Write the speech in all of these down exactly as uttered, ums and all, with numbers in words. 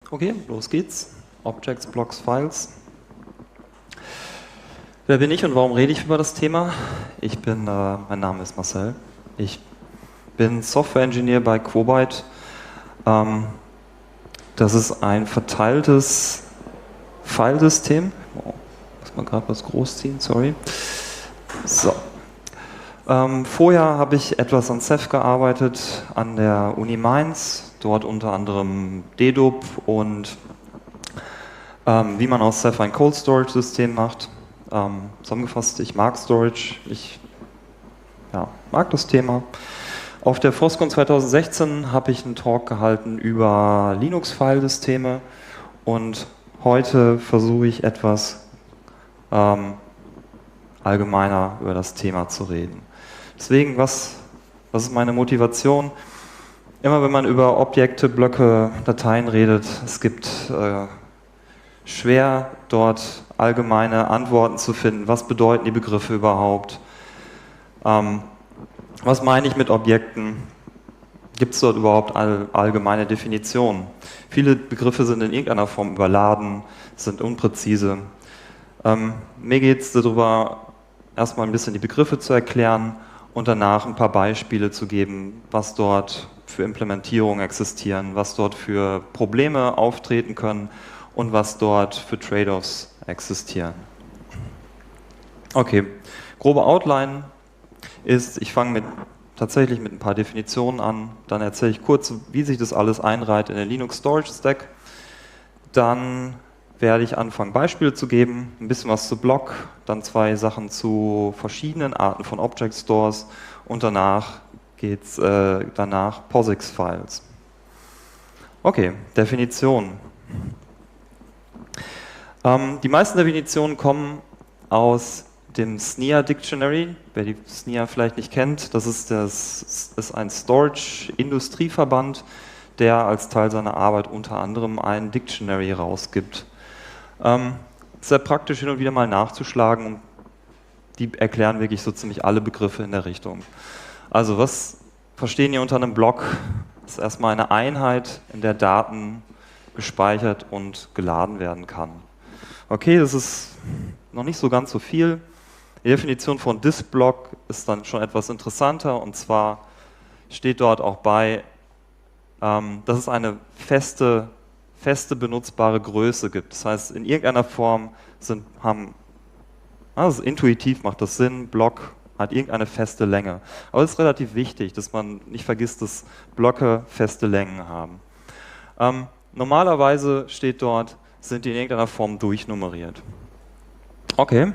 Okay, los geht's. Objects, Blocks, Files. Wer bin ich und warum rede ich über das Thema? Ich bin, äh, mein Name ist Marcel. Ich bin Software Engineer bei Quobyte. Ähm, das ist ein verteiltes Filesystem. Oh, muss man gerade was großziehen, sorry. So. Ähm, vorher habe ich etwas an Ceph gearbeitet, an der Uni Mainz, dort unter anderem Dedup und ähm, wie man aus Ceph ein Cold Storage System macht. Ähm, zusammengefasst, ich mag Storage, ich ja, mag das Thema. Auf der FOSCON zweitausendsechzehn habe ich einen Talk gehalten über Linux-Filesysteme und heute versuche ich etwas ähm, allgemeiner über das Thema zu reden. Deswegen, was, was ist meine Motivation? Immer wenn man über Objekte, Blöcke, Dateien redet, es gibt äh, schwer dort allgemeine Antworten zu finden. Was bedeuten die Begriffe überhaupt? Ähm, was meine ich mit Objekten? Gibt es dort überhaupt all, allgemeine Definitionen? Viele Begriffe sind in irgendeiner Form überladen, sind unpräzise. Ähm, mir geht es darüber, erstmal ein bisschen die Begriffe zu erklären und danach ein paar Beispiele zu geben, was dort für Implementierungen existieren, was dort für Probleme auftreten können und was dort für Trade-offs existieren. Okay, grobe Outline ist, ich fange mit, tatsächlich mit ein paar Definitionen an, dann erzähle ich kurz, wie sich das alles einreiht in den Linux Storage Stack, dann werde ich anfangen, Beispiele zu geben, ein bisschen was zu Block, dann zwei Sachen zu verschiedenen Arten von Object Stores und danach geht es äh, danach POSIX-Files. Okay, Definition. Ähm, die meisten Definitionen kommen aus dem S N I A Dictionary. Wer die S N I A vielleicht nicht kennt, das ist, das ist ein Storage-Industrieverband, der als Teil seiner Arbeit unter anderem ein Dictionary rausgibt. Ähm, sehr praktisch hin und wieder mal nachzuschlagen und die erklären wirklich so ziemlich alle Begriffe in der Richtung. Also was verstehen wir unter einem Block? Das ist erstmal eine Einheit, in der Daten gespeichert und geladen werden kann. Okay, das ist noch nicht so ganz so viel. Die Definition von Disk-Block ist dann schon etwas interessanter und zwar steht dort auch bei, ähm, dass es eine feste feste benutzbare Größe gibt. Das heißt, in irgendeiner Form sind, haben, also intuitiv macht das Sinn, Block hat irgendeine feste Länge. Aber es ist relativ wichtig, dass man nicht vergisst, dass Blöcke feste Längen haben. Ähm, normalerweise steht dort, sind die in irgendeiner Form durchnummeriert. Okay.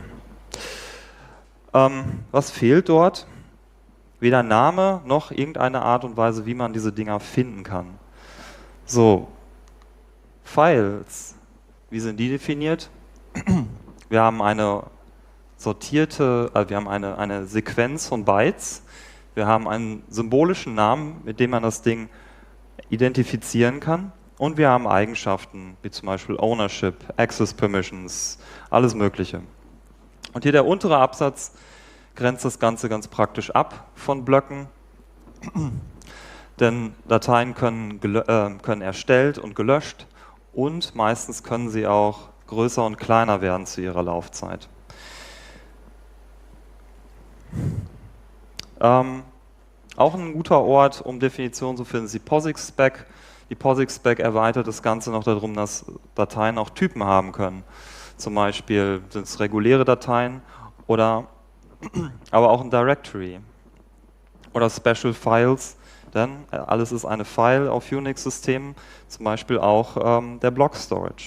Ähm, was fehlt dort? Weder Name noch irgendeine Art und Weise, wie man diese Dinger finden kann. So. Files, wie sind die definiert? Wir haben eine sortierte, also wir haben eine, eine Sequenz von Bytes, wir haben einen symbolischen Namen, mit dem man das Ding identifizieren kann und wir haben Eigenschaften, wie zum Beispiel Ownership, Access Permissions, alles Mögliche. Und hier der untere Absatz grenzt das Ganze ganz praktisch ab von Blöcken. Denn Dateien können, äh, können erstellt und gelöscht und meistens können sie auch größer und kleiner werden zu ihrer Laufzeit. Ähm, auch ein guter Ort, um Definitionen zu finden, ist die POSIX-Spec. Die POSIX-Spec erweitert das Ganze noch darum, dass Dateien auch Typen haben können. Zum Beispiel sind es reguläre Dateien oder aber auch ein Directory oder Special Files. Denn alles ist eine File auf Unix-Systemen, zum Beispiel auch ähm, der Block Storage.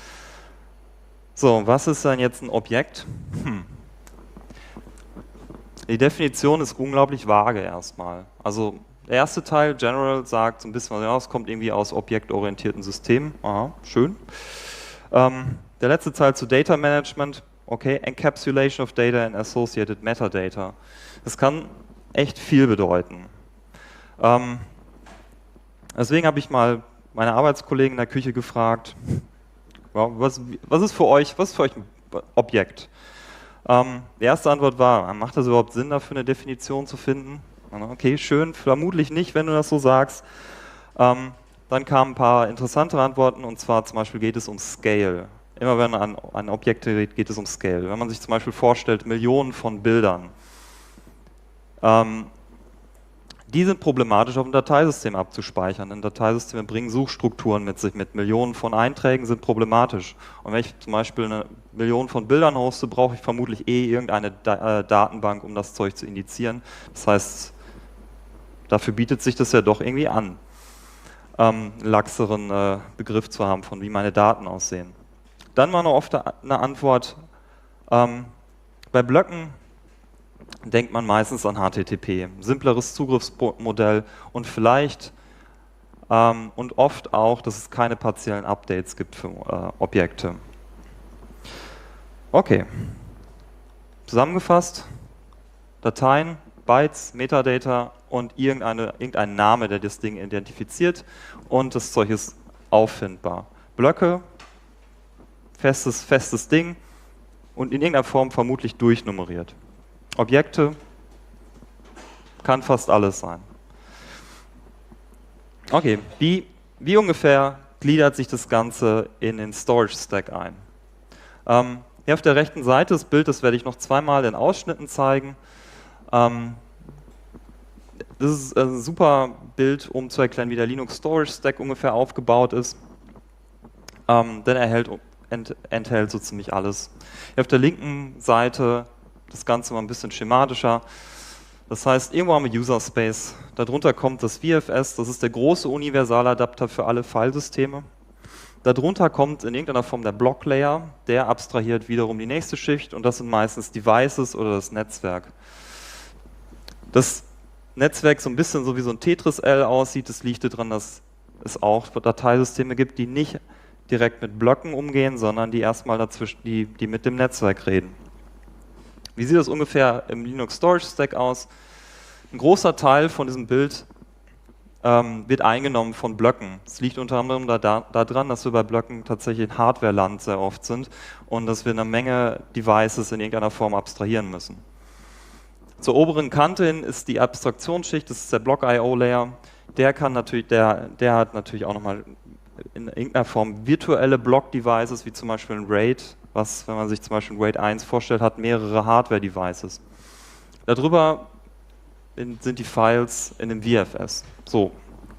So, was ist denn jetzt ein Objekt? Hm. Die Definition ist unglaublich vage erstmal. Also der erste Teil, General, sagt so ein bisschen, ja, es kommt irgendwie aus objektorientierten Systemen. Aha, schön. Ähm, der letzte Teil zu Data Management, okay, Encapsulation of Data and Associated Metadata. Das kann echt viel bedeuten. Ähm, deswegen habe ich mal meine Arbeitskollegen in der Küche gefragt, ja, was, was ist für euch, was ist für euch ein Objekt? Ähm, die erste Antwort war, macht das überhaupt Sinn, dafür eine Definition zu finden? Okay, schön, vermutlich nicht, wenn du das so sagst. Ähm, Dann kamen ein paar interessantere Antworten, und zwar zum Beispiel geht es um Scale. Immer wenn man an, an Objekte geht, geht es um Scale. Wenn man sich zum Beispiel vorstellt, Millionen von Bildern, ähm, die sind problematisch auf dem Dateisystem abzuspeichern. Denn Dateisysteme bringen Suchstrukturen mit sich, mit Millionen von Einträgen sind problematisch. Und wenn ich zum Beispiel eine Million von Bildern hoste, brauche ich vermutlich eh irgendeine Da- äh, Datenbank, um das Zeug zu indizieren. Das heißt, dafür bietet sich das ja doch irgendwie an, ähm, einen laxeren äh, Begriff zu haben, von wie meine Daten aussehen. Dann war noch oft eine Antwort, ähm, bei Blöcken denkt man meistens an H T T P, simpleres Zugriffsmodell und vielleicht ähm, und oft auch, dass es keine partiellen Updates gibt für äh, Objekte. Okay, zusammengefasst, Dateien, Bytes, Metadata und irgendeine, irgendein Name, der das Ding identifiziert und das Zeug ist auffindbar. Blöcke, festes, festes Ding und in irgendeiner Form vermutlich durchnummeriert. Objekte, kann fast alles sein. Okay, wie, wie ungefähr gliedert sich das Ganze in den Storage Stack ein? Ähm, hier auf der rechten Seite das Bild, das werde ich noch zweimal in Ausschnitten zeigen. Ähm, das ist ein super Bild, um zu erklären, wie der Linux Storage Stack ungefähr aufgebaut ist. Ähm, denn er hält, ent, enthält so ziemlich alles. Hier auf der linken Seite das Ganze mal ein bisschen schematischer. Das heißt, irgendwo haben wir User Space. Darunter kommt das V F S, das ist der große Universaladapter für alle Filesysteme. Darunter kommt in irgendeiner Form der Block Layer, der abstrahiert wiederum die nächste Schicht und das sind meistens Devices oder das Netzwerk. Das Netzwerk so ein bisschen so wie so ein Tetris-L aussieht, das liegt daran, dass es auch Dateisysteme gibt, die nicht direkt mit Blöcken umgehen, sondern die erstmal dazwischen, die, die mit dem Netzwerk reden. Wie sieht das ungefähr im Linux Storage Stack aus? Ein großer Teil von diesem Bild ähm, wird eingenommen von Blöcken. Es liegt unter anderem daran, da, da dass wir bei Blöcken tatsächlich ein Hardware-Land sehr oft sind und dass wir eine Menge Devices in irgendeiner Form abstrahieren müssen. Zur oberen Kante hin ist die Abstraktionsschicht, das ist der Block I O Layer. Der, kann natürlich, der, der hat natürlich auch nochmal in irgendeiner Form virtuelle Block-Devices, wie zum Beispiel ein RAID, was, wenn man sich zum Beispiel ein RAID eins vorstellt, hat mehrere Hardware-Devices. Darüber in, sind die Files in dem V F S. So.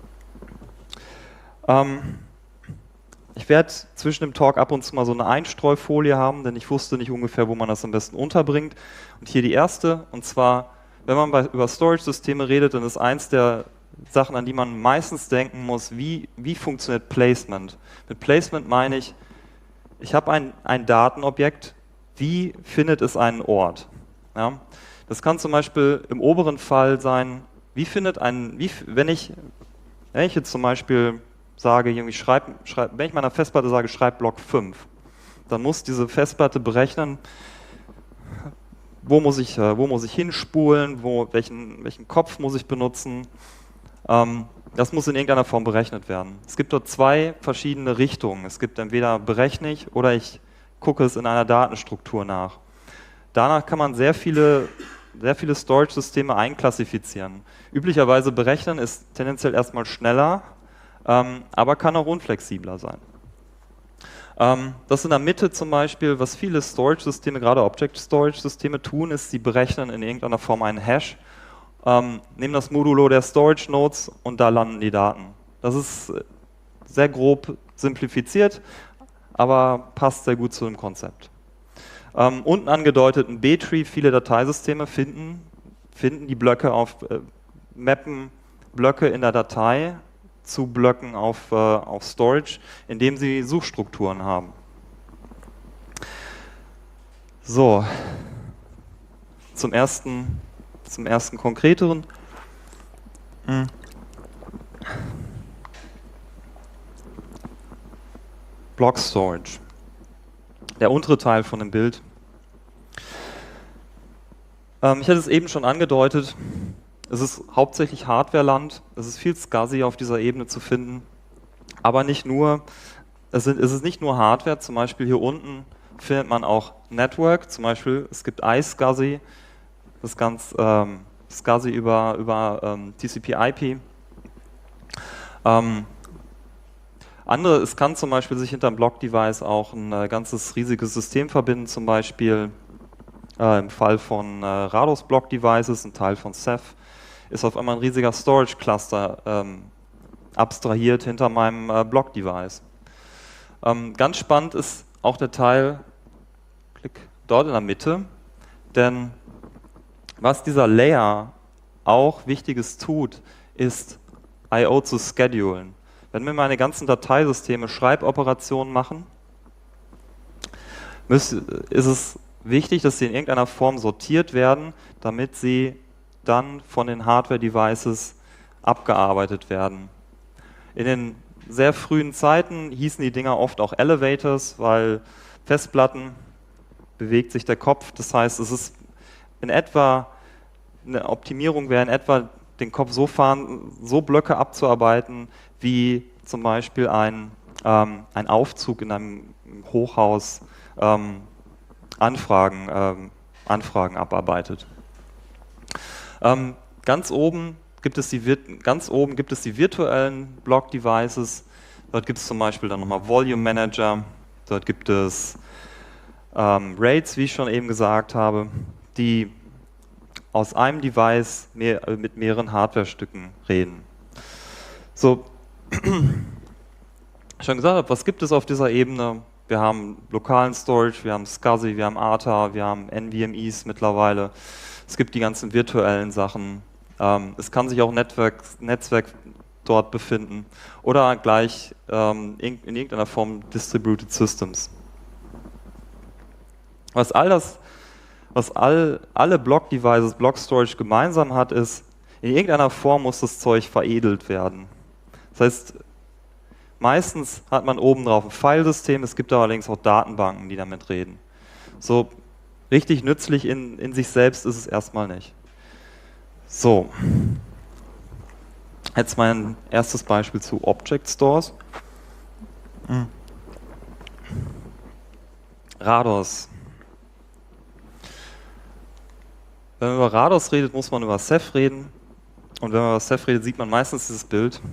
Ähm, ich werde zwischen dem Talk ab und zu mal so eine Einstreufolie haben, denn ich wusste nicht ungefähr, wo man das am besten unterbringt. Und hier die erste, und zwar, wenn man bei, über Storage-Systeme redet, dann ist eins der Sachen, an die man meistens denken muss, wie, wie funktioniert Placement. Mit Placement meine ich, ich habe ein, ein Datenobjekt, wie findet es einen Ort? Ja? Das kann zum Beispiel im oberen Fall sein, wie findet ein, wie, wenn, ich, wenn ich jetzt zum Beispiel sage, irgendwie schreib, schreib, wenn ich meiner Festplatte sage, schreib Block fünf, dann muss diese Festplatte berechnen, wo muss ich, wo muss ich hinspulen, wo, welchen, welchen Kopf muss ich benutzen. Ähm, das muss in irgendeiner Form berechnet werden. Es gibt dort zwei verschiedene Richtungen. Es gibt entweder berechne ich oder ich gucke es in einer Datenstruktur nach. Danach kann man sehr viele, sehr viele Storage-Systeme einklassifizieren. Üblicherweise berechnen ist tendenziell erstmal schneller, ähm, aber kann auch unflexibler sein. Ähm, das in der Mitte zum Beispiel, was viele Storage-Systeme, gerade Object-Storage-Systeme tun, ist, sie berechnen in irgendeiner Form einen Hash, ähm, nehmen das Modulo der Storage-Nodes und da landen die Daten. Das ist sehr grob simplifiziert, aber passt sehr gut zu dem Konzept. Ähm, unten angedeutet ein B-Tree, viele Dateisysteme finden, finden die Blöcke auf, äh, mappen Blöcke in der Datei zu Blöcken auf, äh, auf Storage, indem sie Suchstrukturen haben. So, zum ersten, zum ersten konkreteren. Hm. Block Storage. Der untere Teil von dem Bild. Ähm, ich hatte es eben schon angedeutet, es ist hauptsächlich Hardware-Land, es ist viel SCSI auf dieser Ebene zu finden, aber nicht nur, es, sind, es ist nicht nur Hardware, zum Beispiel hier unten findet man auch Network, zum Beispiel es gibt iSCSI, das ganz ähm, SCSI über, über ähm, T C P I P. Ähm, Andere, es kann zum Beispiel sich hinter einem Block-Device auch ein äh, ganzes riesiges System verbinden, zum Beispiel äh, im Fall von äh, Rados Block-Devices, ein Teil von Ceph, ist auf einmal ein riesiger Storage-Cluster ähm, abstrahiert hinter meinem äh, Block-Device. Ähm, ganz spannend ist auch der Teil, klick, dort in der Mitte, denn was dieser Layer auch Wichtiges tut, ist I O zu schedulen. Wenn wir meine ganzen Dateisysteme Schreiboperationen machen, ist es wichtig, dass sie in irgendeiner Form sortiert werden, damit sie dann von den Hardware-Devices abgearbeitet werden. In den sehr frühen Zeiten hießen die Dinger oft auch Elevators, weil Festplatten bewegt sich der Kopf. Das heißt, es ist in etwa, eine Optimierung wäre in etwa, den Kopf so fahren, so Blöcke abzuarbeiten, wie zum Beispiel ein, ähm, ein Aufzug in einem Hochhaus ähm, Anfragen, ähm, Anfragen abarbeitet. Ähm, ganz oben gibt es die, ganz oben gibt es die virtuellen Block-Devices. Dort gibt es zum Beispiel dann nochmal Volume Manager. Dort gibt es ähm, RAIDs, wie ich schon eben gesagt habe, die aus einem Device mehr, äh, mit mehreren Hardware-Stücken reden. So, schon gesagt habe, was gibt es auf dieser Ebene? Wir haben lokalen Storage, wir haben SCSI, wir haben A T A, wir haben N V M Es mittlerweile. Es gibt die ganzen virtuellen Sachen. Ähm, es kann sich auch ein Netzwerk, Netzwerk dort befinden oder gleich ähm, in, in irgendeiner Form Distributed Systems. Was all das, was all, alle Block-Devices, Block-Storage gemeinsam hat, ist, in irgendeiner Form muss das Zeug veredelt werden. Das heißt, meistens hat man oben drauf ein Filesystem, es gibt allerdings auch Datenbanken, die damit reden. So richtig nützlich in, in sich selbst ist es erstmal nicht. So, jetzt mein erstes Beispiel zu Object Stores. Hm. Rados. Wenn man über Rados redet, muss man über Ceph reden. Und wenn man über Ceph redet, sieht man meistens dieses Bild.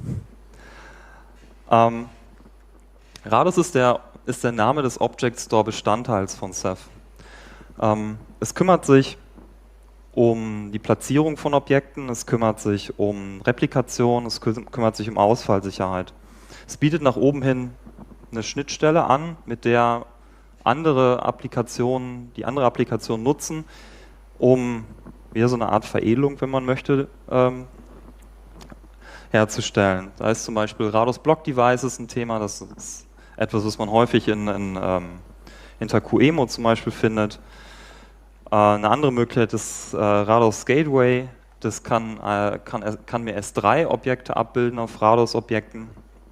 Ähm, Rados ist der, ist der Name des Object Store Bestandteils von Ceph. Ähm, es kümmert sich um die Platzierung von Objekten, es kümmert sich um Replikation, es kü kümmert sich um Ausfallsicherheit. Es bietet nach oben hin eine Schnittstelle an, mit der andere Applikationen, die andere Applikationen nutzen, um wieder so eine Art Veredelung, wenn man möchte, ähm, herzustellen. Da ist zum Beispiel Rados Block Devices ein Thema, das ist etwas, was man häufig in, in ähm, hinter QEMU zum Beispiel findet. Äh, eine andere Möglichkeit ist äh, Rados Gateway, das kann, äh, kann, kann mir S drei Objekte abbilden auf Rados Objekten.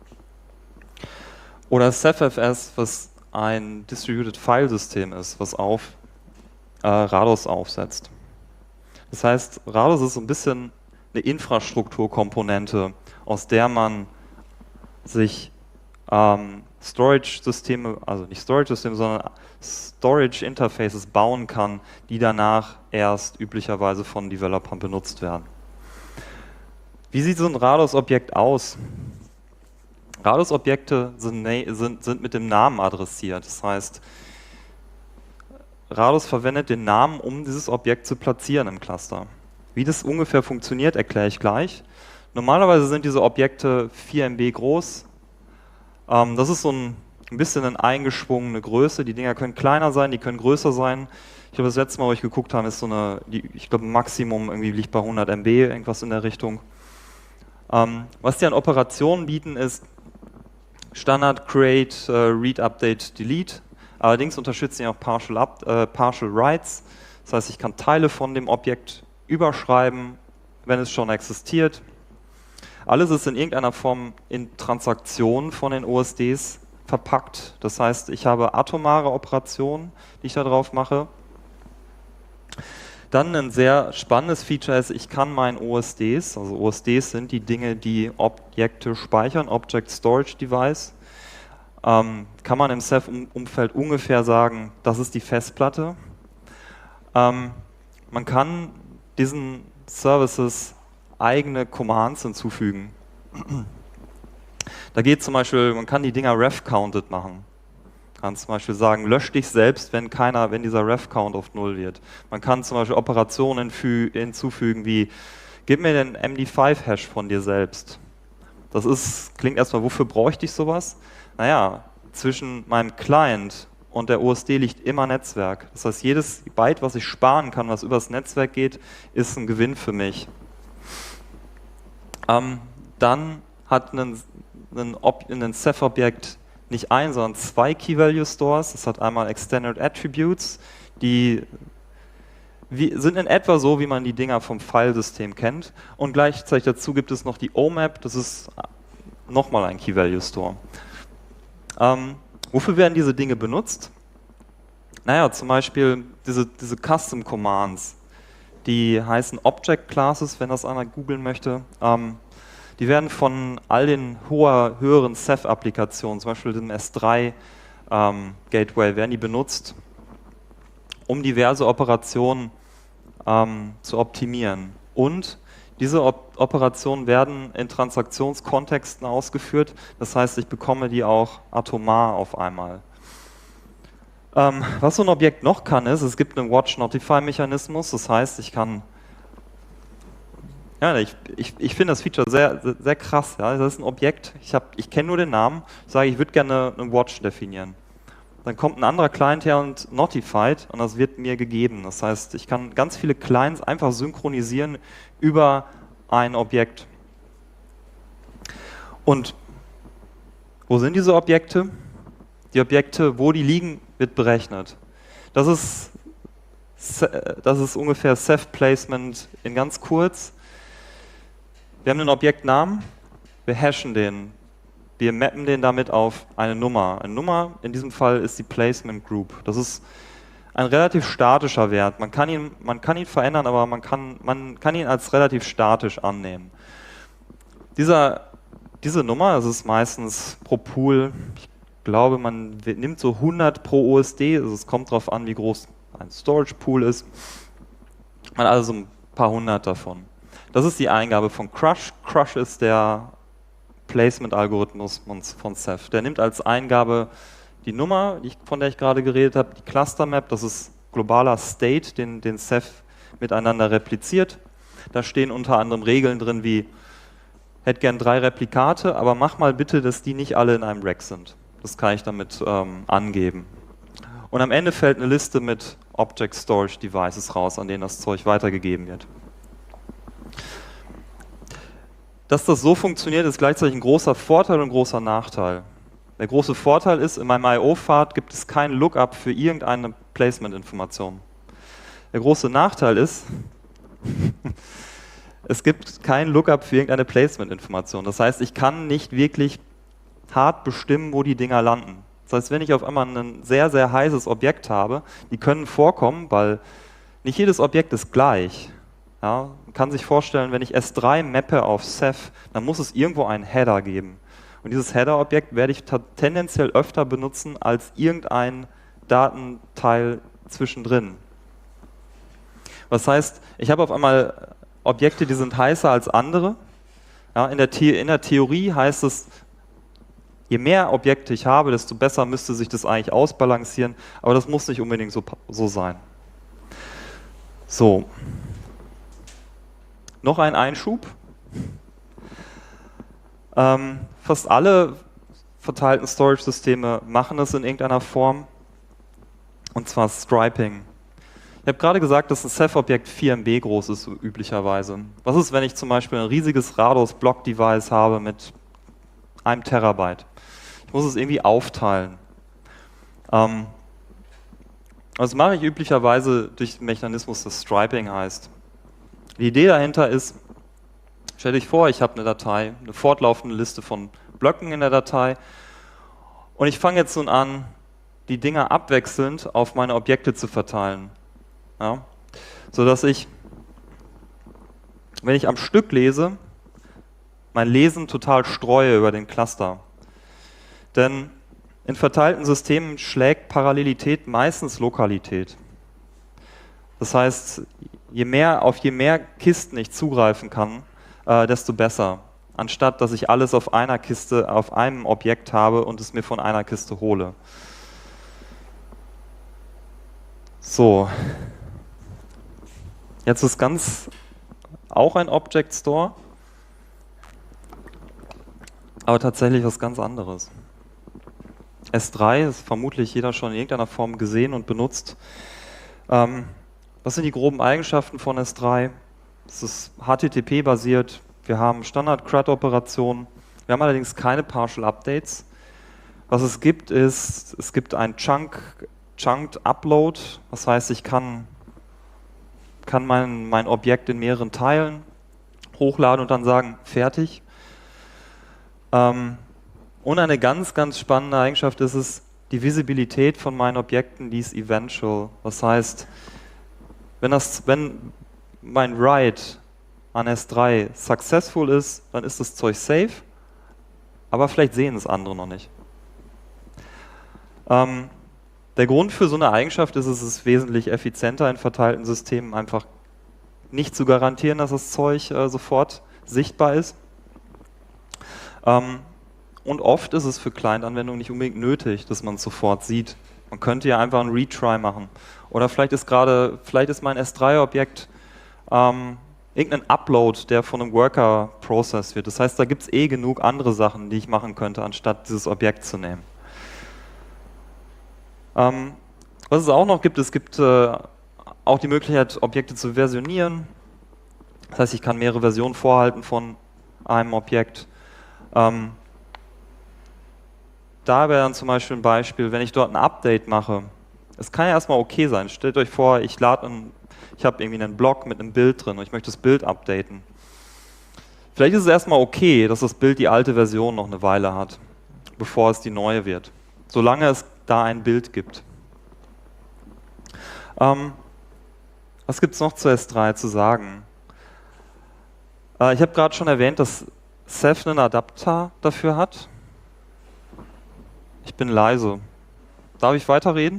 Oder CephFS, was ein Distributed File System ist, was auf äh, Rados aufsetzt. Das heißt, Rados ist so ein bisschen eine Infrastrukturkomponente, aus der man sich ähm, Storage-Systeme, also nicht Storage-Systeme, sondern Storage-Interfaces bauen kann, die danach erst üblicherweise von Developern benutzt werden. Wie sieht so ein Rados-Objekt aus? Rados-Objekte sind, sind, sind mit dem Namen adressiert. Das heißt, Rados verwendet den Namen, um dieses Objekt zu platzieren im Cluster. Wie das ungefähr funktioniert, erkläre ich gleich. Normalerweise sind diese Objekte vier Megabyte groß. Ähm, das ist so ein, ein bisschen eine eingeschwungene Größe. Die Dinger können kleiner sein, die können größer sein. Ich glaube, das letzte Mal, wo ich geguckt habe, ist so eine, die, ich glaube, Maximum irgendwie liegt bei hundert Megabyte, irgendwas in der Richtung. Ähm, was die an Operationen bieten, ist Standard Create, uh, Read, Update, Delete. Allerdings unterstützen sie auch Partial, Up, äh, Partial Writes. Das heißt, ich kann Teile von dem Objekt überschreiben, wenn es schon existiert. Alles ist in irgendeiner Form in Transaktionen von den O S Ds verpackt. Das heißt, ich habe atomare Operationen, die ich da drauf mache. Dann ein sehr spannendes Feature ist, ich kann meinen O S Ds, also O S Ds sind die Dinge, die Objekte speichern, Object Storage Device, ähm, kann man im Ceph-Umfeld ungefähr sagen, das ist die Festplatte. Ähm, man kann diesen Services eigene Commands hinzufügen. Da geht zum Beispiel, man kann die Dinger ref-counted machen. Man kann zum Beispiel sagen, lösch dich selbst, wenn keiner, wenn dieser ref-count auf null wird. Man kann zum Beispiel Operationen hinzufügen wie, gib mir den M D fünf Hash von dir selbst. Das ist, klingt erstmal, wofür bräuchte ich sowas? Naja, zwischen meinem Client und der O S D liegt immer Netzwerk. Das heißt, jedes Byte, was ich sparen kann, was übers Netzwerk geht, ist ein Gewinn für mich. Ähm, dann hat ein, ein, ein Ceph-Objekt nicht ein, sondern zwei Key-Value-Stores. Das hat einmal Extended Attributes, die wie, sind in etwa so, wie man die Dinger vom Filesystem kennt. Und gleichzeitig dazu gibt es noch die O M A P, das ist nochmal ein Key-Value-Store. Ähm, wofür werden diese Dinge benutzt? Naja, zum Beispiel diese, diese Custom-Commands, die heißen Object Classes, wenn das einer googeln möchte. Ähm, die werden von all den hoher, höheren Ceph-Applikationen, zum Beispiel dem S drei ähm, Gateway, werden die benutzt, um diverse Operationen ähm, zu optimieren. Und diese Op Operationen werden in Transaktionskontexten ausgeführt, das heißt, ich bekomme die auch atomar auf einmal. Ähm, was so ein Objekt noch kann, ist, es gibt einen Watch-Notify-Mechanismus, das heißt, ich kann, ja, ich, ich, ich finde das Feature sehr, sehr, sehr krass, ja. Das ist ein Objekt, ich, hab, ich kenne nur den Namen, ich sage, ich würde gerne eine Watch definieren. Dann kommt ein anderer Client her und notified und das wird mir gegeben. Das heißt, ich kann ganz viele Clients einfach synchronisieren über ein Objekt. Und wo sind diese Objekte? Die Objekte, wo die liegen, wird berechnet. Das ist, das ist ungefähr Ceph Placement in ganz kurz. Wir haben einen Objektnamen, wir hashen den. Wir mappen den damit auf eine Nummer. Eine Nummer, in diesem Fall, ist die Placement Group. Das ist ein relativ statischer Wert. Man kann ihn, man kann ihn verändern, aber man kann, man kann ihn als relativ statisch annehmen. Dieser, diese Nummer, das ist meistens pro Pool, ich glaube, man nimmt so hundert pro O S D, also es kommt darauf an, wie groß ein Storage Pool ist. Man hat also ein paar hundert davon. Das ist die Eingabe von Crush. Crush ist der Placement-Algorithmus von Ceph. Der nimmt als Eingabe die Nummer, von der ich gerade geredet habe, die Cluster-Map, das ist globaler State, den, den Ceph miteinander repliziert. Da stehen unter anderem Regeln drin wie, hätte gern drei Replikate, aber mach mal bitte, dass die nicht alle in einem Rack sind. Das kann ich damit ähm, angeben. Und am Ende fällt eine Liste mit Object Storage Devices raus, an denen das Zeug weitergegeben wird. Dass das so funktioniert, ist gleichzeitig ein großer Vorteil und ein großer Nachteil. Der große Vorteil ist, in meinem I O-Pfad gibt es kein Lookup für irgendeine Placement-Information. Der große Nachteil ist, es gibt kein Lookup für irgendeine Placement-Information. Das heißt, ich kann nicht wirklich hart bestimmen, wo die Dinger landen. Das heißt, wenn ich auf einmal ein sehr, sehr heißes Objekt habe, die können vorkommen, weil nicht jedes Objekt ist gleich. Ja, man kann sich vorstellen, wenn ich S drei mappe auf Ceph, dann muss es irgendwo einen Header geben. Und dieses Header-Objekt werde ich tendenziell öfter benutzen als irgendein Datenteil zwischendrin. Das heißt, ich habe auf einmal Objekte, die sind heißer als andere. Ja, in der The- in der Theorie heißt es, je mehr Objekte ich habe, desto besser müsste sich das eigentlich ausbalancieren, aber das muss nicht unbedingt so, so sein. So. Noch ein Einschub. Ähm, fast alle verteilten Storage-Systeme machen es in irgendeiner Form, und zwar Striping. Ich habe gerade gesagt, dass ein Ceph-Objekt vier M B groß ist, üblicherweise. Was ist, wenn ich zum Beispiel ein riesiges Rados-Block-Device habe mit einem Terabyte? Ich muss es irgendwie aufteilen. Ähm, das mache ich üblicherweise durch den Mechanismus, das Striping heißt. Die Idee dahinter ist, stell dich vor, ich habe eine Datei, eine fortlaufende Liste von Blöcken in der Datei und ich fange jetzt nun an, die Dinger abwechselnd auf meine Objekte zu verteilen. Ja? Sodass ich, wenn ich am Stück lese, mein Lesen total streue über den Cluster. Denn in verteilten Systemen schlägt Parallelität meistens Lokalität. Das heißt, je mehr, auf je mehr Kisten ich zugreifen kann, äh, desto besser. anstatt dass ich alles auf einer Kiste, auf einem Objekt habe und es mir von einer Kiste hole. So, jetzt ist ganz auch ein Object Store, aber tatsächlich was ganz anderes. S drei ist vermutlich jeder schon in irgendeiner Form gesehen und benutzt. Ähm, was sind die groben Eigenschaften von S drei? Es ist H T T P-basiert, wir haben Standard-C R U D-Operationen, wir haben allerdings keine Partial Updates. Was es gibt, ist, es gibt ein Chunk, Chunked Upload, das heißt, ich kann, kann mein, mein Objekt in mehreren Teilen hochladen und dann sagen, fertig. Ähm, und eine ganz, ganz spannende Eigenschaft ist es, die Visibilität von meinen Objekten, die ist eventual. Das heißt, wenn, das, wenn mein Write an S drei successful ist, dann ist das Zeug safe, aber vielleicht sehen es andere noch nicht. Ähm, der Grund für so eine Eigenschaft ist, es ist wesentlich effizienter in verteilten Systemen, einfach nicht zu garantieren, dass das Zeug äh, sofort sichtbar ist. Ähm, und oft ist es für Client-Anwendungen nicht unbedingt nötig, dass man es sofort sieht. Man könnte ja einfach einen Retry machen. Oder vielleicht ist gerade, vielleicht ist mein S drei Objekt ähm, irgendein Upload, der von einem Worker processed wird. Das heißt, da gibt es eh genug andere Sachen, die ich machen könnte, anstatt dieses Objekt zu nehmen. Ähm, was es auch noch gibt, es gibt äh, auch die Möglichkeit, Objekte zu versionieren. Das heißt, ich kann mehrere Versionen vorhalten von einem Objekt. Ähm, da wäre dann zum Beispiel ein Beispiel, wenn ich dort ein Update mache. Es kann ja erstmal okay sein. Stellt euch vor, ich lade einen, ich habe irgendwie einen Blog mit einem Bild drin und ich möchte das Bild updaten. Vielleicht ist es erstmal okay, dass das Bild die alte Version noch eine Weile hat, bevor es die neue wird. Solange es da ein Bild gibt. Ähm, was gibt es noch zu S drei zu sagen? Äh, ich habe gerade schon erwähnt, dass Ceph einen Adapter dafür hat. Ich bin leise. Darf ich weiterreden?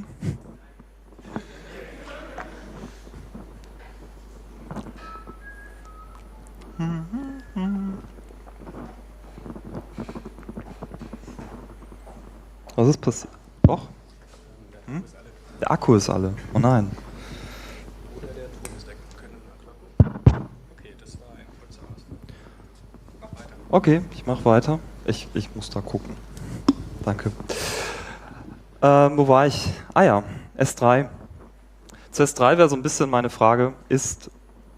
Was ist passiert? Doch? Hm? Der Akku ist alle. Oh nein. Oder der Ton ist weg. Können wir mal gucken. Okay, das war ein kurzer Ausfall. Mach weiter. Okay, ich mache weiter. Ich, ich muss da gucken. Danke. Ähm, wo war ich? Ah ja, S drei. Zu S drei wäre so ein bisschen meine Frage, ist,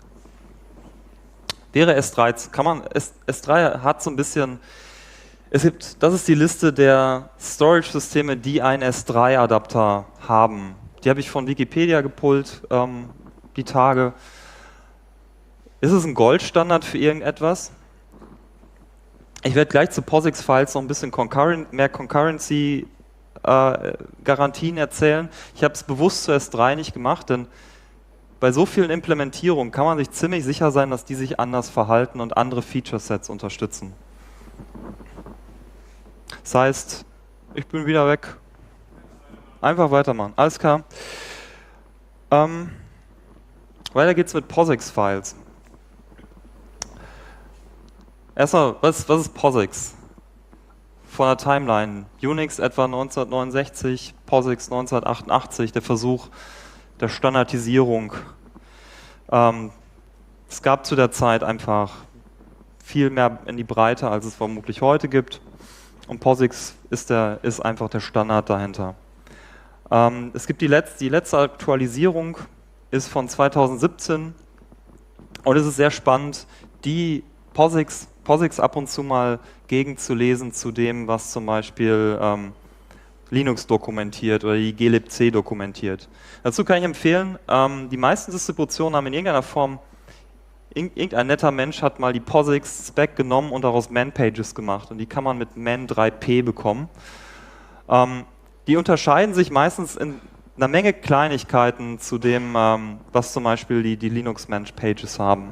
wäre S drei, kann man, S, S3 hat so ein bisschen, es gibt, das ist die Liste der Storage-Systeme, die einen S drei Adapter haben. Die habe ich von Wikipedia gepullt, ähm, die Tage. Ist es ein Goldstandard für irgendetwas? Ich werde gleich zu POSIX-Files noch ein bisschen Concurrent, mehr Concurrency-Garantien äh, erzählen. Ich habe es bewusst zu S drei nicht gemacht, denn bei so vielen Implementierungen kann man sich ziemlich sicher sein, dass die sich anders verhalten und andere Feature-Sets unterstützen. Das heißt, ich bin wieder weg. Einfach weitermachen. Alles klar. Ähm, weiter geht's mit POSIX-Files. Erstmal, was, was ist POSIX? Von der Timeline. Unix etwa neunzehnhundertneunundsechzig, POSIX neunzehnhundertachtundachtzig, der Versuch der Standardisierung. Ähm, es gab zu der Zeit einfach viel mehr in die Breite, als es vermutlich heute gibt. Und POSIX ist, der, ist einfach der Standard dahinter. Ähm, es gibt die, Letz-, die letzte Aktualisierung, ist von zweitausendsiebzehn. Und es ist sehr spannend, die POSIX, POSIX ab und zu mal gegenzulesen zu dem, was zum Beispiel ähm, Linux dokumentiert oder die glibc dokumentiert. Dazu kann ich empfehlen, ähm, die meisten Distributionen haben in irgendeiner Form, irgendein netter Mensch hat mal die POSIX-Spec genommen und daraus Man-Pages gemacht und die kann man mit Man drei P bekommen. Ähm, die unterscheiden sich meistens in einer Menge Kleinigkeiten zu dem, ähm, was zum Beispiel die, die Linux-Man-Pages haben.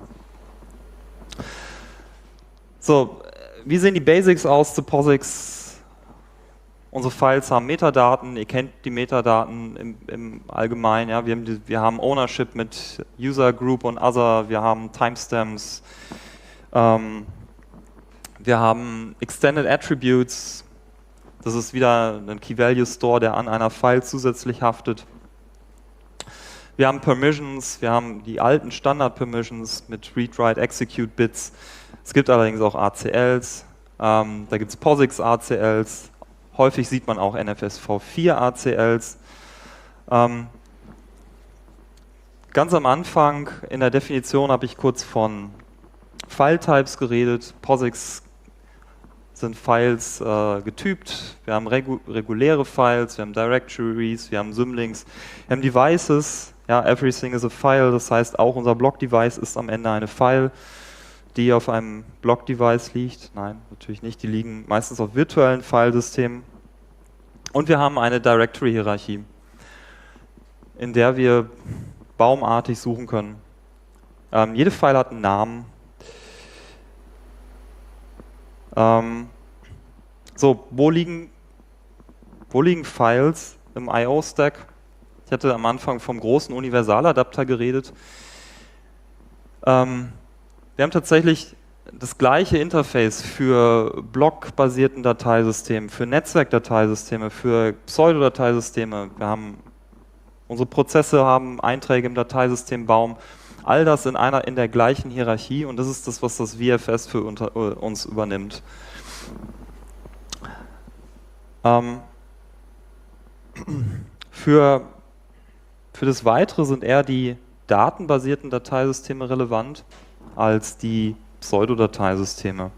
So, wie sehen die Basics aus zu POSIX? Unsere Files haben Metadaten, ihr kennt die Metadaten im, im Allgemeinen. Ja? Wir, haben die, wir haben Ownership mit User Group und Other, wir haben Timestamps, ähm, Wir haben Extended Attributes. Das ist wieder ein Key-Value-Store, der an einer File zusätzlich haftet. Wir haben Permissions, wir haben die alten Standard-Permissions mit Read-Write-Execute-Bits. Es gibt allerdings auch A C Ls, ähm, da gibt es POSIX-A C Ls, häufig sieht man auch N F S V vier A C Ls. Ähm, ganz am Anfang in der Definition habe ich kurz von File-Types geredet. POSIX sind Files äh, getypt, wir haben regu reguläre Files, wir haben Directories, wir haben Symlinks, wir haben Devices, ja, everything is a file, das heißt auch unser Block-Device ist am Ende eine File, die auf einem Block-Device liegt. Nein, natürlich nicht, die liegen meistens auf virtuellen Filesystemen. Und wir haben eine Directory-Hierarchie, in der wir baumartig suchen können. Ähm, jede File hat einen Namen. Ähm, so, wo liegen, wo liegen Files im I O-Stack? Ich hatte am Anfang vom großen Universaladapter geredet. Ähm, wir haben tatsächlich das gleiche Interface für blockbasierten Dateisystemen, für Netzwerkdateisysteme, für Pseudodateisysteme. Wir haben, unsere Prozesse haben Einträge im Dateisystembaum. All das in einer in der gleichen Hierarchie, und das ist das, was das V F S für unter, uh, uns übernimmt. Ähm, für, für das Weitere sind eher die datenbasierten Dateisysteme relevant als die Pseudodateisysteme.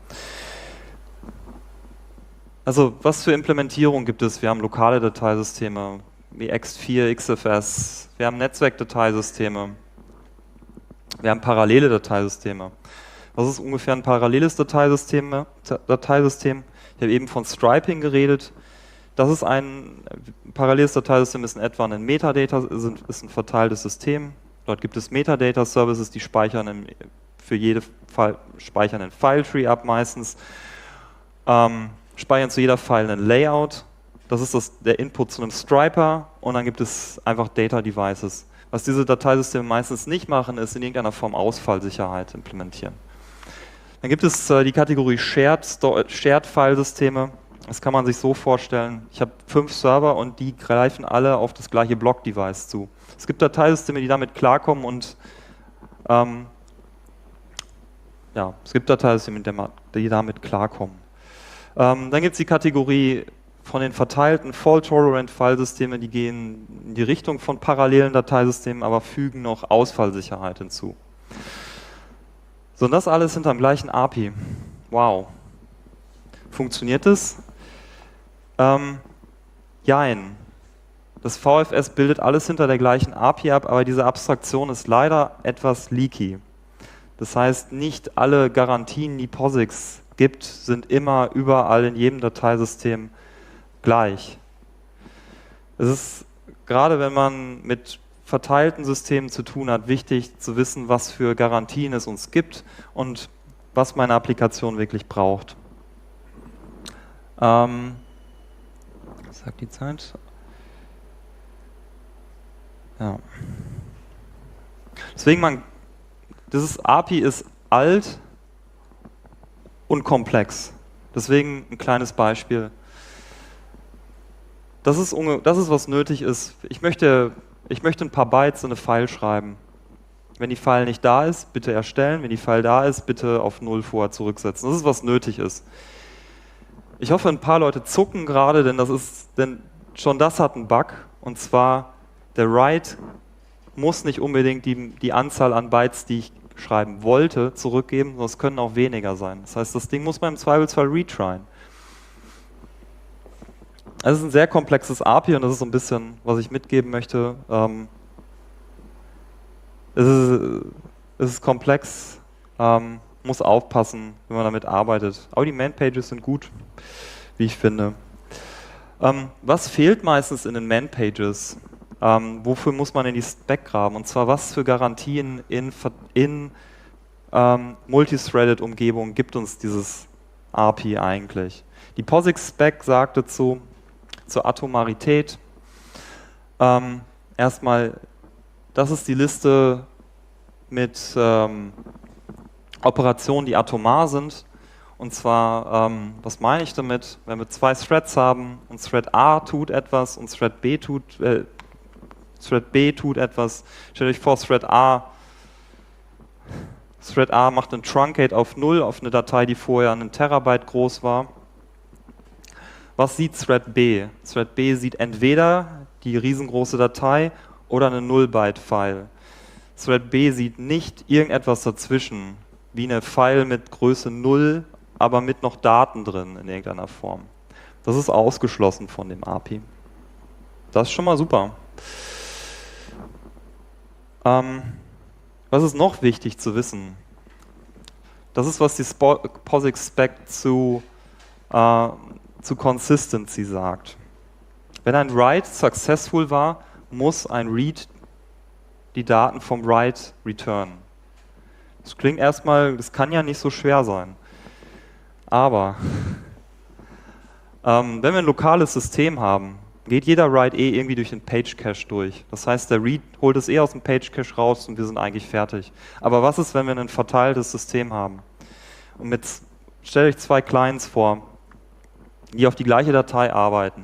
Also was für Implementierung gibt es? Wir haben lokale Dateisysteme wie X vier, X F S, wir haben Netzwerkdateisysteme. Wir haben parallele Dateisysteme. Was ist ungefähr ein paralleles Dateisystem? Dateisystem? Ich habe eben von Striping geredet. Das ist ein, ein paralleles Dateisystem ist in etwa ein Metadata, ist ein verteiltes System. Dort gibt es Metadata-Services, die speichern in, für jede File, speichern einen File-Tree ab meistens, ähm, speichern zu jeder File ein Layout. Das ist das, der Input zu einem Striper, und dann gibt es einfach Data-Devices. Was diese Dateisysteme meistens nicht machen, ist in irgendeiner Form Ausfallsicherheit implementieren. Dann gibt es äh, die Kategorie Shared, Shared File-Systeme. Das kann man sich so vorstellen. Ich habe fünf Server und die greifen alle auf das gleiche Block-Device zu. Es gibt Dateisysteme, die damit klarkommen, und ähm, ja, es gibt Dateisysteme, die damit klarkommen. Ähm, dann gibt es die Kategorie von den verteilten Fault-Tolerant-File-Systeme, die gehen in die Richtung von parallelen Dateisystemen, aber fügen noch Ausfallsicherheit hinzu. So, und das alles hinterm gleichen A P I. Wow. Funktioniert das? Ähm, jein. Das V F S bildet alles hinter der gleichen A P I ab, aber diese Abstraktion ist leider etwas leaky. Das heißt, nicht alle Garantien, die POSIX gibt, sind immer überall in jedem Dateisystem gleich. Es ist, gerade wenn man mit verteilten Systemen zu tun hat, wichtig zu wissen, was für Garantien es uns gibt und was meine Applikation wirklich braucht. Ähm, was sagt die Zeit? Ja. Deswegen, man, dieses A P I ist alt und komplex. Deswegen ein kleines Beispiel. Das ist, das ist, was nötig ist. Ich möchte, ich möchte ein paar Bytes in eine File schreiben. Wenn die File nicht da ist, bitte erstellen. Wenn die File da ist, bitte auf null vorher zurücksetzen. Das ist, was nötig ist. Ich hoffe, ein paar Leute zucken gerade, denn, das ist, denn schon das hat einen Bug. Und zwar, der Write muss nicht unbedingt die, die Anzahl an Bytes, die ich schreiben wollte, zurückgeben, sondern es können auch weniger sein. Das heißt, das Ding muss man im Zweifelsfall retryen. Es ist ein sehr komplexes A P I, und das ist so ein bisschen, was ich mitgeben möchte. Ähm, es, ist, es ist komplex, ähm, muss aufpassen, wenn man damit arbeitet. Aber die Man-Pages sind gut, wie ich finde. Ähm, was fehlt meistens in den Man-Pages? Ähm, wofür muss man in die Spec graben? Und zwar, was für Garantien in, in ähm, Multithreaded-Umgebungen gibt uns dieses A P I eigentlich? Die POSIX-Spec sagt dazu, zur Atomarität. Ähm, erstmal, das ist die Liste mit ähm, Operationen, die atomar sind, Und zwar, ähm, was meine ich damit? Wenn wir zwei Threads haben und Thread A tut etwas und Thread B tut, äh, Thread B tut etwas, stellt euch vor, Thread A, Thread A macht einen Truncate auf null auf eine Datei, die vorher einen Terabyte groß war. Was sieht Thread B? Thread B sieht entweder die riesengroße Datei oder eine null Byte File. Thread B sieht nicht irgendetwas dazwischen, wie eine File mit Größe null, aber mit noch Daten drin in irgendeiner Form. Das ist ausgeschlossen von dem A P I. Das ist schon mal super. Ähm, was ist noch wichtig zu wissen? Das ist, was die POSIX-Spec zu, äh, zu Consistency sagt. Wenn ein Write successful war, muss ein Read die Daten vom Write returnen. Das klingt erstmal, das kann ja nicht so schwer sein. Aber ähm, wenn wir ein lokales System haben, geht jeder Write eh irgendwie durch den Page Cache durch. Das heißt, der Read holt es eh aus dem Page Cache raus und wir sind eigentlich fertig. Aber was ist, wenn wir ein verteiltes System haben? Und mit, stellt euch zwei Clients vor, die auf die gleiche Datei arbeiten.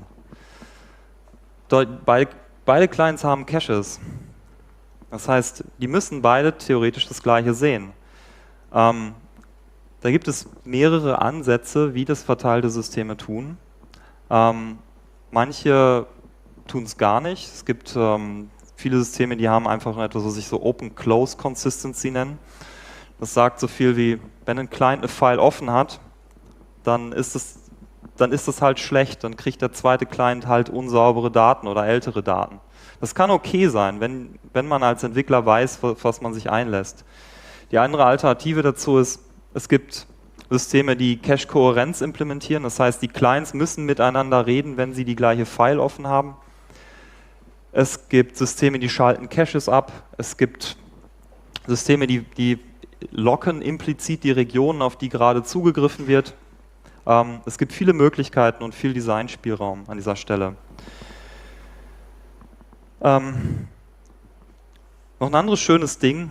Beide, beide Clients haben Caches. Das heißt, die müssen beide theoretisch das Gleiche sehen. Ähm, da gibt es mehrere Ansätze, wie das verteilte Systeme tun. Ähm, manche tun es gar nicht. Es gibt ähm, viele Systeme, die haben einfach etwas, was sich so Open-Close Consistency nennen. Das sagt so viel wie, wenn ein Client eine File offen hat, dann ist es, dann ist es halt schlecht. Dann kriegt der zweite Client halt unsaubere Daten oder ältere Daten. Das kann okay sein, wenn, wenn man als Entwickler weiß, was man sich einlässt. Die andere Alternative dazu ist, es gibt Systeme, die Cache-Kohärenz implementieren. Das heißt, die Clients müssen miteinander reden, wenn sie die gleiche File offen haben. Es gibt Systeme, die schalten Caches ab. Es gibt Systeme, die, die locken implizit die Regionen, auf die gerade zugegriffen wird. Ähm, es gibt viele Möglichkeiten und viel Designspielraum an dieser Stelle. Ähm, noch ein anderes schönes Ding,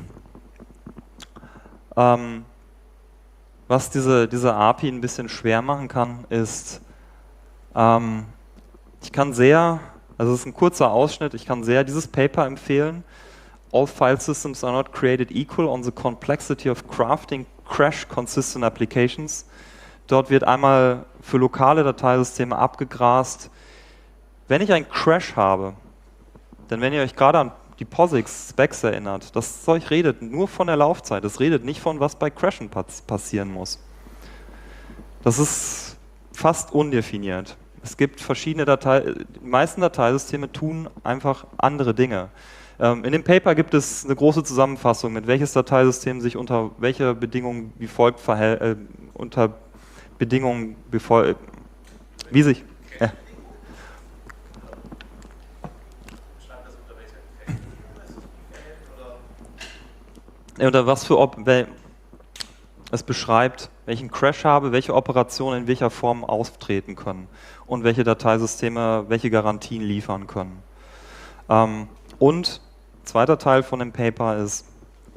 ähm, was diese, diese A P I ein bisschen schwer machen kann, ist, ähm, ich kann sehr, also es ist ein kurzer Ausschnitt, ich kann sehr dieses Paper empfehlen. All file systems are not created equal on the complexity of crafting crash-consistent applications. Dort wird einmal für lokale Dateisysteme abgegrast. Wenn ich einen Crash habe, denn wenn ihr euch gerade an die POSIX-Specs erinnert, das Zeug redet nur von der Laufzeit, es redet nicht von, was bei Crashen passieren muss. Das ist fast undefiniert. Es gibt verschiedene Dateien, die meisten Dateisysteme tun einfach andere Dinge. Ähm, in dem Paper gibt es eine große Zusammenfassung, mit welches Dateisystem sich unter welcher Bedingungen wie folgt verhält, äh, unter Bedingungen wie folgt, wie sich... Äh, Oder was für Op es beschreibt, welchen Crash habe, welche Operationen in welcher Form auftreten können und welche Dateisysteme welche Garantien liefern können. Ähm, und zweiter Teil von dem Paper ist,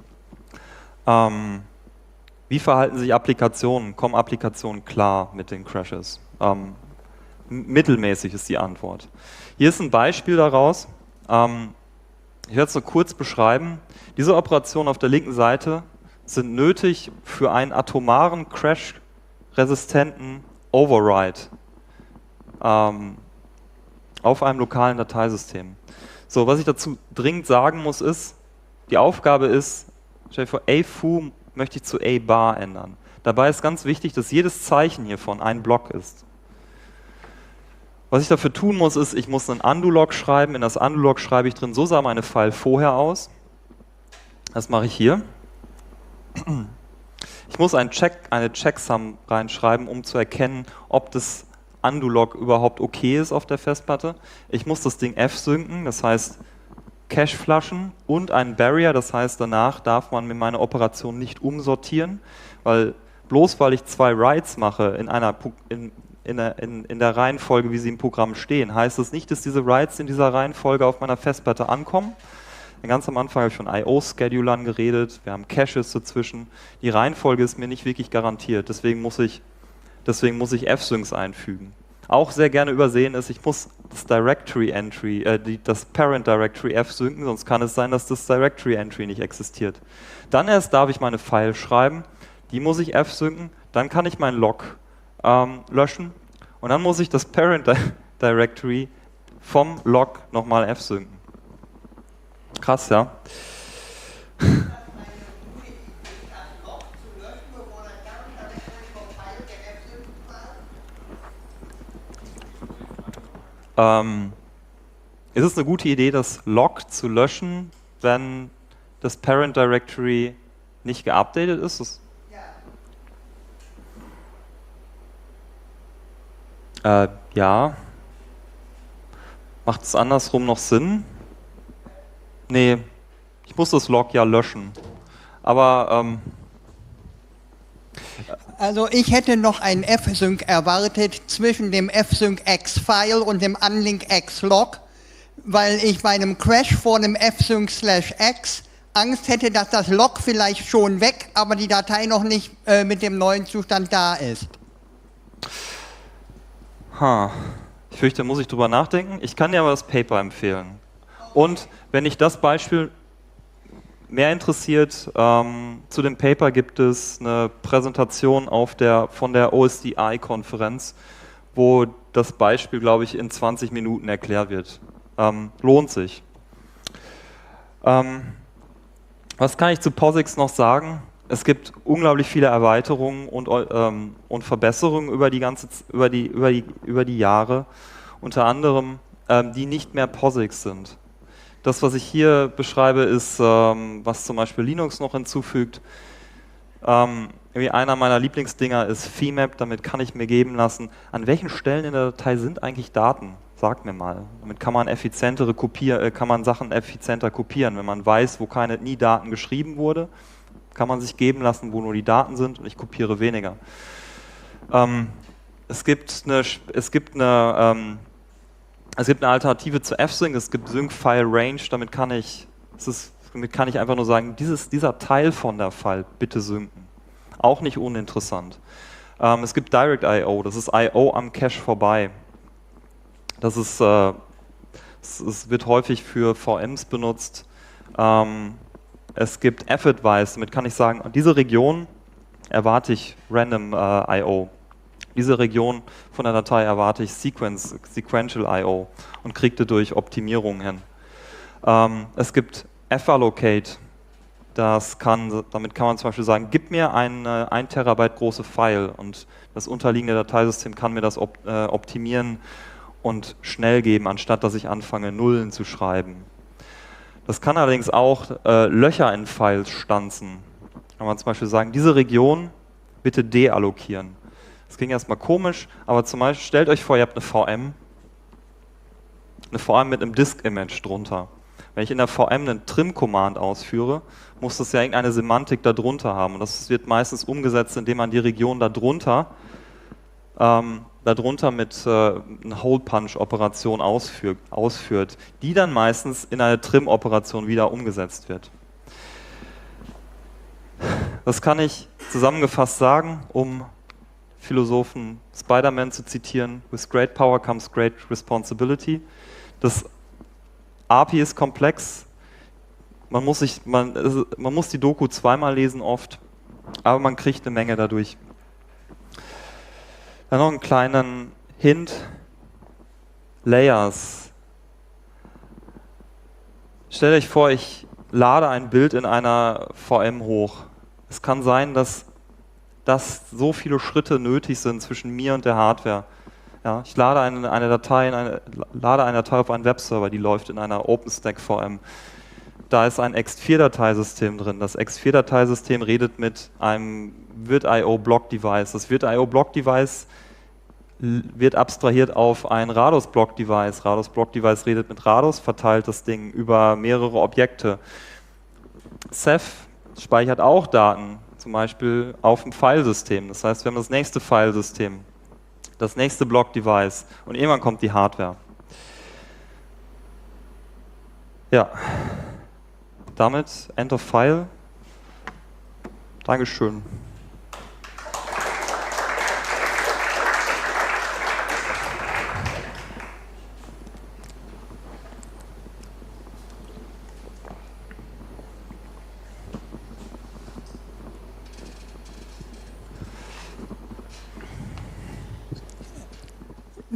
ähm, wie verhalten sich Applikationen? Kommen Applikationen klar mit den Crashes? Ähm, mittelmäßig ist die Antwort. Hier ist ein Beispiel daraus. Ähm, Ich werde es nur kurz beschreiben. Diese Operationen auf der linken Seite sind nötig für einen atomaren, crash-resistenten Override ähm, auf einem lokalen Dateisystem. So, was ich dazu dringend sagen muss, ist, die Aufgabe ist, stell dir vor, A-Foo möchte ich zu A-Bar ändern. Dabei ist ganz wichtig, dass jedes Zeichen hiervon ein Block ist. Was ich dafür tun muss, ist, ich muss einen Undo-Log schreiben. In das Undo-Log schreibe ich drin, so sah meine File vorher aus. Das mache ich hier. Ich muss einen Check, eine Checksum reinschreiben, um zu erkennen, ob das Undo-Log überhaupt okay ist auf der Festplatte. Ich muss das Ding f-synken, das heißt Cache flushen und einen Barrier, das heißt danach darf man mit meiner Operation nicht umsortieren, weil bloß weil ich zwei Writes mache in einer in, In der, in, in der Reihenfolge, wie sie im Programm stehen, heißt das nicht, dass diese Writes in dieser Reihenfolge auf meiner Festplatte ankommen. Ganz am Anfang habe ich von I O-Schedulern geredet, wir haben Caches dazwischen. Die Reihenfolge ist mir nicht wirklich garantiert, deswegen muss ich Deswegen muss ich F-Syncs einfügen. Auch sehr gerne übersehen ist, ich muss das Directory Entry, äh, die, das Parent Directory F-Synken, sonst kann es sein, dass das Directory Entry nicht existiert. Dann erst darf ich meine File schreiben, die muss ich F-Synken, dann kann ich mein Log ähm, löschen und dann muss ich das Parent Directory vom Log nochmal F-Synken. Krass, ja? Ähm, ist es eine gute Idee, das Log zu löschen, wenn das Parent Directory nicht geupdatet ist? Das ja. Äh, ja. Macht es andersrum noch Sinn? Nee, ich muss das Log ja löschen. Aber ähm, Also ich hätte noch einen F-Sync erwartet zwischen dem F-Sync-X-File und dem Unlink-X-Log, weil ich bei einem Crash vor dem F-Sync-X Angst hätte, dass das Log vielleicht schon weg, aber die Datei noch nicht äh, mit dem neuen Zustand da ist. Ha. Ich fürchte, da muss ich drüber nachdenken. Ich kann dir aber das Paper empfehlen. Und wenn dich das Beispiel mehr interessiert, ähm, zu dem Paper gibt es eine Präsentation auf der, von der O S D I-Konferenz, wo das Beispiel, glaube ich, in zwanzig Minuten erklärt wird. Ähm, lohnt sich. Ähm, was kann ich zu POSIX noch sagen? Es gibt unglaublich viele Erweiterungen und, ähm, und Verbesserungen über die, ganze, über, die, über, die, über die Jahre, unter anderem, ähm, die nicht mehr POSIX sind. Das, was ich hier beschreibe, ist, ähm, was zum Beispiel Linux noch hinzufügt. Ähm, einer meiner Lieblingsdinger ist Fmap, damit kann ich mir geben lassen, an welchen Stellen in der Datei sind eigentlich Daten? Sagt mir mal. Damit kann man effizientere kopier, äh, kann man Sachen effizienter kopieren. Wenn man weiß, wo keine nie Daten geschrieben wurde, kann man sich geben lassen, wo nur die Daten sind, und ich kopiere weniger. Ähm, es gibt eine, es gibt eine ähm, Es gibt eine Alternative zu F-Sync, es gibt Sync-File-Range, damit kann ich, es ist, damit kann ich einfach nur sagen, dieses, dieser Teil von der File bitte synken. Auch nicht uninteressant. Ähm, es gibt Direct I O, das ist I O am Cache vorbei. Das ist, äh, es, es wird häufig für V Ms benutzt. Ähm, es gibt F-Advice, damit kann ich sagen, diese Region erwarte ich Random äh, I O. Diese Region von der Datei erwarte ich Sequence, Sequential I O und kriegte durch Optimierung hin. Ähm, es gibt F-Allocate, das kann, damit kann man zum Beispiel sagen, gib mir eine ein Terabyte große File und das unterliegende Dateisystem kann mir das op äh, optimieren und schnell geben, anstatt dass ich anfange, Nullen zu schreiben. Das kann allerdings auch äh, Löcher in Files stanzen. Kann man zum Beispiel sagen, diese Region bitte deallokieren. Das ging erstmal komisch, aber zum Beispiel stellt euch vor, ihr habt eine V M, eine V M mit einem Disk-Image drunter. Wenn ich in der V M einen Trim-Command ausführe, muss das ja irgendeine Semantik darunter haben. Und das wird meistens umgesetzt, indem man die Region darunter, ähm, darunter mit äh, einer Hole-Punch-Operation ausführt, ausführt, die dann meistens in eine Trim-Operation wieder umgesetzt wird. Das kann ich zusammengefasst sagen, um Philosophen Spider-Man zu zitieren: With great power comes great responsibility. Das A P I ist komplex, man muss, sich, man, man muss die Doku zweimal lesen oft, aber man kriegt eine Menge dadurch. Dann noch einen kleinen Hint: Layers. Stellt euch vor, ich lade ein Bild in einer V M hoch. Es kann sein, dass dass so viele Schritte nötig sind zwischen mir und der Hardware. Ja, ich lade eine, eine, Datei in eine, lade eine Datei auf einen Webserver, die läuft in einer OpenStack V M. Da ist ein X vier Dateisystem drin. Das X vier Dateisystem redet mit einem virt-io-Block-Device. Das virt-io-Block-Device wird abstrahiert auf ein Rados-Block-Device. Rados-Block-Device redet mit Rados, verteilt das Ding über mehrere Objekte. Ceph speichert auch Daten, zum Beispiel auf dem Filesystem. Das heißt, wir haben das nächste Filesystem, das nächste Block-Device und irgendwann kommt die Hardware. Ja, damit End of File. Dankeschön.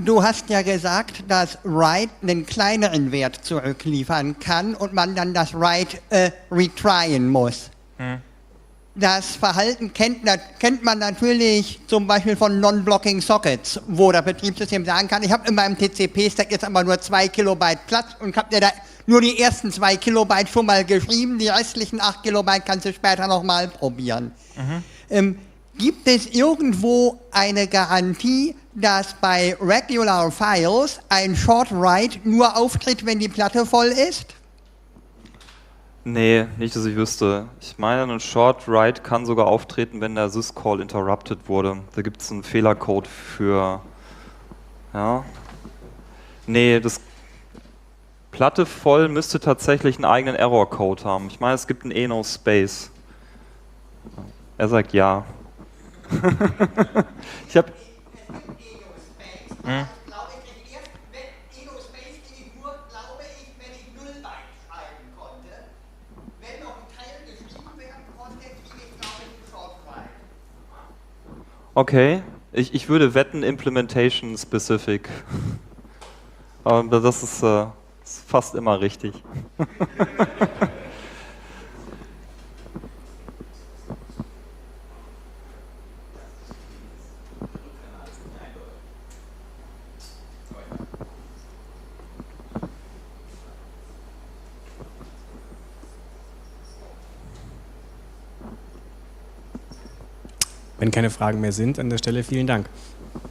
du hast ja gesagt, dass write einen kleineren Wert zurückliefern kann und man dann das write äh, retryen muss. Hm. Das Verhalten kennt, kennt man natürlich zum Beispiel von Non-Blocking Sockets, wo das Betriebssystem sagen kann, ich habe in meinem T C P-Stack jetzt aber nur zwei Kilobyte Platz und habe dir da nur die ersten zwei Kilobyte schon mal geschrieben, die restlichen acht Kilobyte kannst du später nochmal probieren. Mhm. Ähm, gibt es irgendwo eine Garantie, dass bei Regular Files ein Short Write nur auftritt, wenn die Platte voll ist? Nee, nicht, dass ich wüsste. Ich meine, ein Short Write kann sogar auftreten, wenn der Syscall interrupted wurde. Da gibt es einen Fehlercode für. Ja. Nee, das Platte voll müsste tatsächlich einen eigenen Error-Code haben. Ich meine, es gibt einen Eno Space. Er sagt ja. Ich habe. Hm? Okay, ich, ich würde wetten Implementation Specific. Aber das ist, äh, ist fast immer richtig. Wenn keine Fragen mehr sind, an der Stelle vielen Dank.